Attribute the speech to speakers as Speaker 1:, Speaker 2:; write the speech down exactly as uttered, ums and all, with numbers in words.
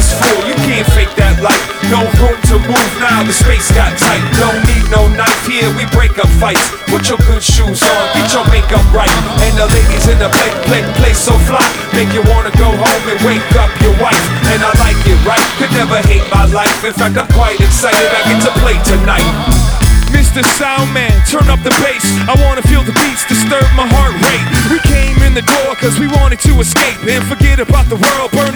Speaker 1: is full, you can't fake that life. No room to move now, the space got tight. Don't need no knife here, we break up fights. Put your good shoes on, get your makeup right. And the ladies in the play, play, play so fly, make you wanna go home and wake up your wife. And I like it right, could never hate my life. In fact, I'm quite excited, I get to play tonight. Mister Soundman, turn up the bass. I wanna feel the beats disturb my heart rate. We came in the door cause we wanted to escape and forget about the world burning.